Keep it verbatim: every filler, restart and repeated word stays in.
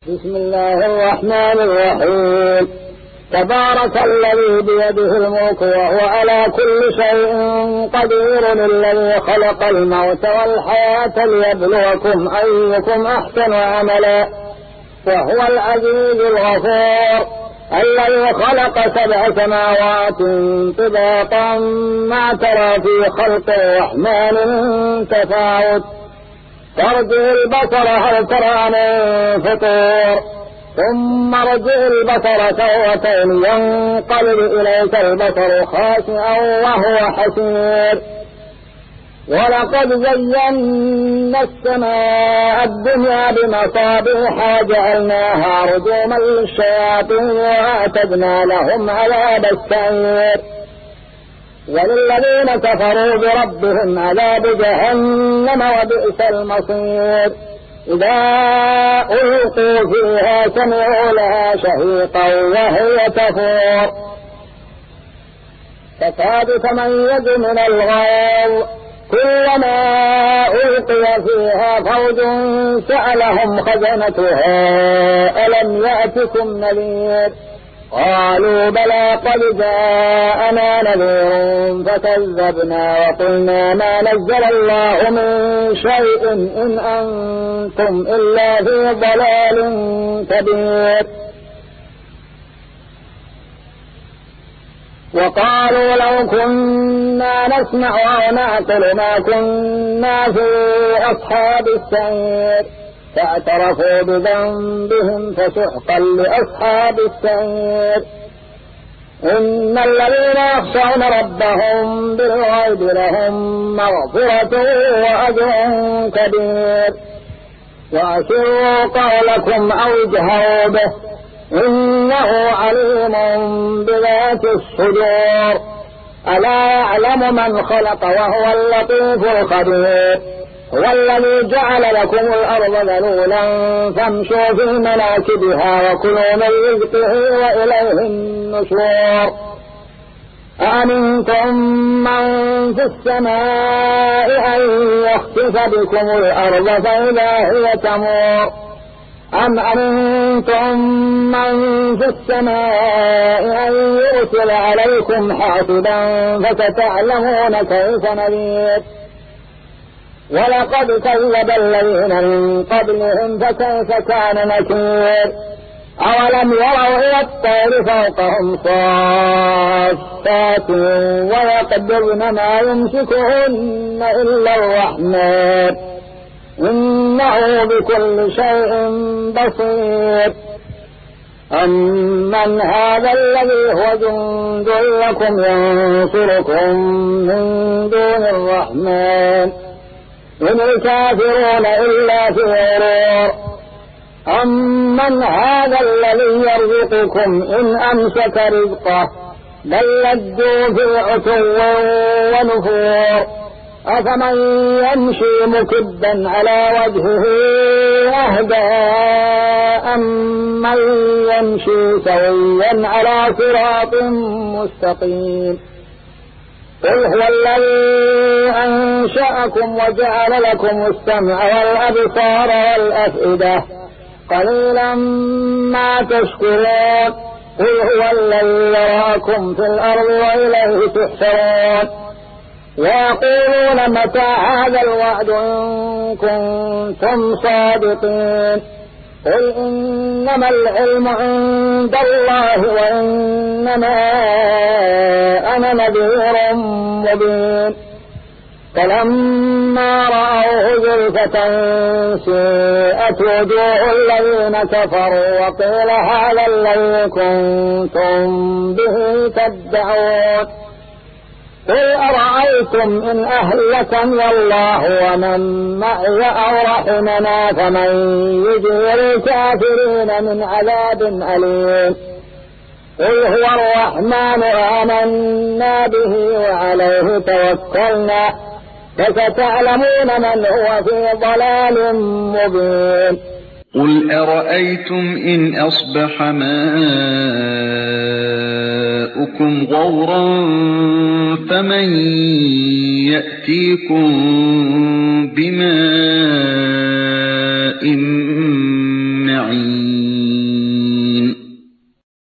بسم الله الرحمن الرحيم. تبارك الذي بيده الملك وهو على كل شيء قدير، الذي خلق الموت والحياة ليبلوكم أيكم أحسن عملا، وهو العزيز الغفور، الذي خلق سبع سماوات طباقا ما ترى في خلق الرحمن من تفاوت، فارجع البصر هل ترى من فطور، ثم ارجع البصر كرتين ينقلب إليك البصر خاسئا وهو حسير. ولقد زينا السماء الدنيا بمصابيح وجعلناها رجوما للشياطين وأعتدنا لهم عذاب السعير. وللذين كفروا بربهم عذاب جهنم وبئس المصير. إذا ألقوا فيها سمعوا لها شهيقا وهي تفور، تكاد تميز من الغيظ، كلما ألقي فيها فوج سألهم خزنتها ألم يأتكم نذير، قالوا بلى قد جاءنا نذير فكذبنا وقلنا ما نزل الله من شيء إن أنتم إلا في ضلال كبير. وقالوا لو كنا نسمع أو نعقل ما كنا في أصحاب السعير، فاعترفوا بذنبهم فسحقا لأصحاب السعير. إن الذين يخشون ربهم بالغيب لهم مغفرة وأجر كبير. وأسروا قولكم أو اجهروا به إنه عليم بذات الصدور. ألا يعلم من خلق وهو اللطيف الخبير. هو الذي جعل لكم الأرض ذلولا فامشوا في مناكبها وكلوا من رزقه وإليه النشور. أأمنتم من في السماء أن يخسف بكم الأرض فإذا هي تمور، أم أمنتم من في السماء أن يرسل عليكم حاصبا فستعلمون كيف نذير. ولقد كذب الذين من قبلهم فكيف كان نكير. أولم يروا إلى الطير فوقهم صافات ويقبضن ما يمسكهن إلا الرحمن إنه بكل شيء بصير. أمن هذا الذي هو جند لكم ينصركم من دون الرحمن إن الكافرون إلا في غرور. أمن هذا الذي يرزقكم إن أمسك رزقه بل لجوا في عتو ونفور. أفمن يمشي مكبا على وجهه أهدى أمن يمشي سويا على صراط مستقيم. قل هو الذي أنشأكم وجعل لكم السمع والأبصار والأفئدة قليلا ما تشكرون. قل هو الذي يراكم في الأرض وإليه تحشرون. ويقولون متى هذا الوعد إن كنتم صادقين. قل إنما العلم عند الله وإنما أنا نذير مبين. فلما رأوه زلفة سيئت وجوه الذين كفروا وقيل هذا الذي كنتم به تدعون. قل أرأيتم إن أهلكني الله ومن معي أو رحمنا فمن يجير الكافرين من عذاب أليم. قل هو الرحمن آمنا به وعليه توكلنا فستعلمون من هو في ضلال مبين. قل أرأيتم إن أصبح ماؤكم غورا فمن يأتيكم